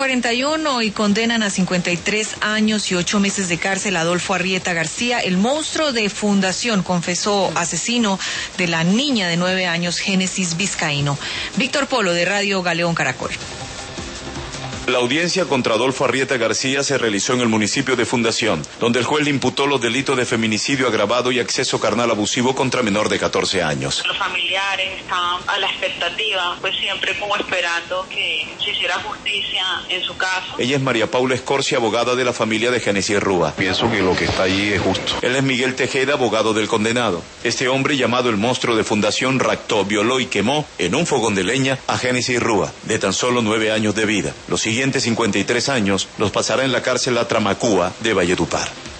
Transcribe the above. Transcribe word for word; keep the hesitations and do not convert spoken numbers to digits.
cuarenta y uno y condenan a cincuenta y tres años y ocho meses de cárcel a Adolfo Arrieta García. El monstruo de Fundación confesó asesino de la niña de nueve años, Génesis Vizcaíno. Víctor Polo, de Radio Galeón Caracol. La audiencia contra Adolfo Arrieta García se realizó en el municipio de Fundación, donde el juez le imputó los delitos de feminicidio agravado y acceso carnal abusivo contra menor de catorce años. Los familiares estaban a la expectativa, pues siempre como esperando que se hiciera justicia en su caso. Ella es María Paula Escorcia, abogada de la familia de Génesis Rúa. Pienso que lo que está ahí es justo. Él es Miguel Tejeda, abogado del condenado. Este hombre, llamado el monstruo de Fundación, raptó, violó y quemó en un fogón de leña a Génesis Rúa, de tan solo nueve años de vida. Los siguientes cincuenta y tres años los pasará en la cárcel La Tramacúa de Valledupar.